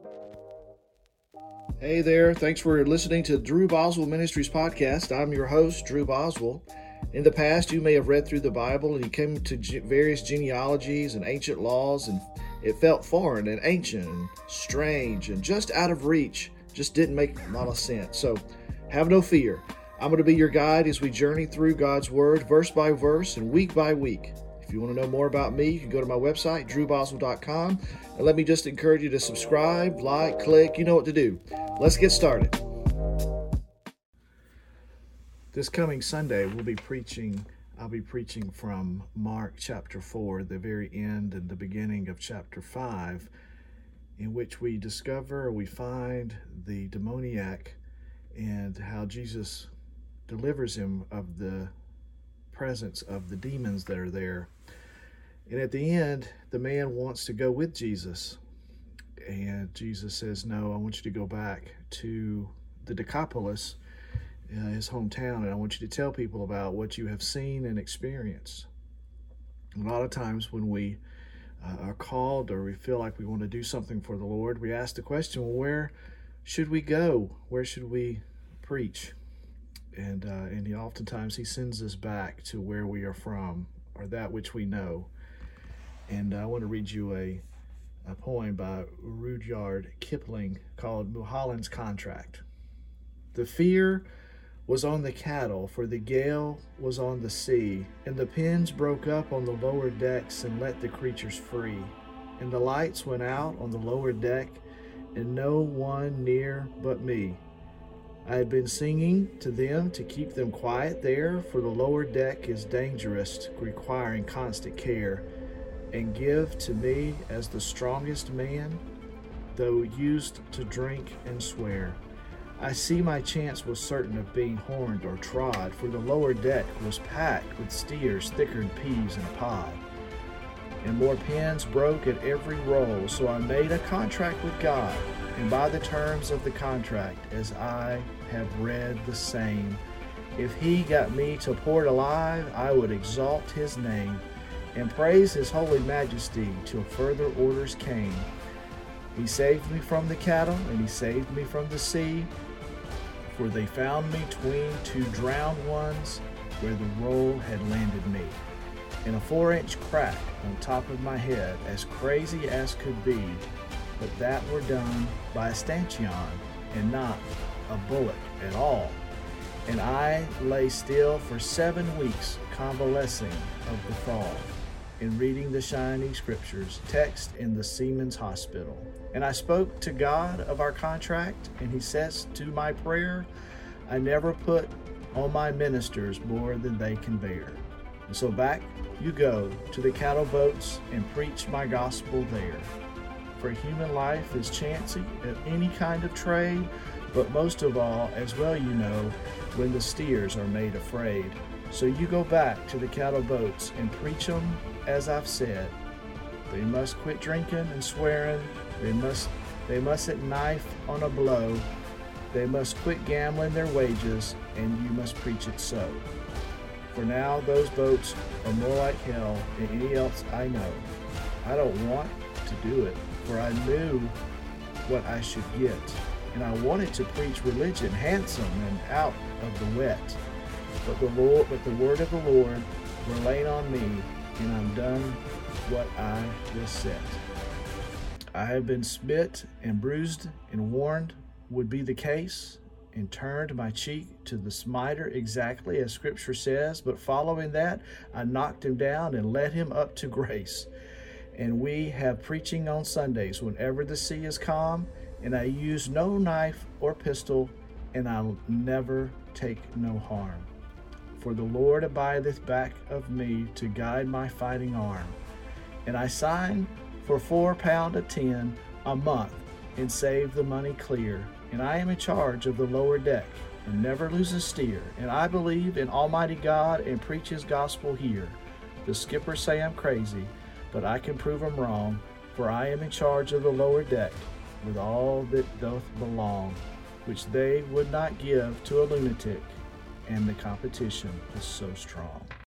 Hey there, thanks for listening to Drew Boswell Ministries podcast. I'm your host, Drew Boswell. In the past, you may have read through the Bible and you came to various genealogies and ancient laws, and it felt foreign and ancient and strange and just out of reach. Just didn't make a lot of sense. So have no fear. I'm going to be your guide as we journey through God's Word, verse by verse and week by week. If you want to know more about me, you can go to my website, drewboswell.com, and let me just encourage you to subscribe, like, click, you know what to do. Let's get started. This coming Sunday, I'll be preaching from Mark chapter 4, the very end and the beginning of chapter 5, in which we find the demoniac and how Jesus delivers him of the presence of the demons that are there. And at the end, the man wants to go with Jesus. And Jesus says, no, I want you to go back to the Decapolis, his hometown, and I want you to tell people about what you have seen and experienced. A lot of times when we are called or we feel like we want to do something for the Lord, we ask the question, well, where should we go? Where should we preach? And oftentimes he sends us back to where we are from or that which we know. And I want to read you a poem by Rudyard Kipling called Mulholland's Contract. The fear was on the cattle, for the gale was on the sea, and the pens broke up on the lower decks and let the creatures free. And the lights went out on the lower deck, and no one near but me. I had been singing to them to keep them quiet there, for the lower deck is dangerous, requiring constant care. And give to me as the strongest man, though used to drink and swear. I see my chance was certain of being horned or trod, for the lower deck was packed with steers thicker than peas in a pod. And more pens broke at every roll, so I made a contract with God, and by the terms of the contract, as I have read the same, if he got me to port alive, I would exalt his name and praise his holy majesty till further orders came. He saved me from the cattle, and he saved me from the sea, for they found me 'tween two drowned ones where the roll had landed me. In a 4-inch crack on top of my head, as crazy as could be, but that were done by a stanchion and not a bullet at all. And I lay still for 7 weeks, convalescing of the fall, in reading the shiny scriptures, text in the Seamen's Hospital. And I spoke to God of our contract, and he says to my prayer, I never put on my ministers more than they can bear. And so back you go to the cattle boats and preach my gospel there. For human life is chancy at any kind of trade, but most of all, as well you know, when the steers are made afraid. So you go back to the cattle boats and preach them as I've said. They must quit drinking and swearing. They mustn't knife on a blow. They must quit gambling their wages, and you must preach it so. For now those boats are more like hell than any else I know. I don't want to do it, for I knew what I should get, and I wanted to preach religion handsome and out of the wet. But the word of the Lord were laid on me, and I'm done what I was set. I have been smit and bruised and warned would be the case, and turned my cheek to the smiter exactly as Scripture says, but following that, I knocked him down and led him up to grace. And we have preaching on Sundays whenever the sea is calm, and I use no knife or pistol, and I'll never take no harm. For the Lord abideth back of me to guide my fighting arm. And I sign for £4 a 10 a month and save the money clear. And I am in charge of the lower deck and never lose a steer. And I believe in Almighty God and preach his gospel here. The skippers say I'm crazy, but I can prove them wrong, for I am in charge of the lower deck with all that doth belong, which they would not give to a lunatic, and the competition is so strong.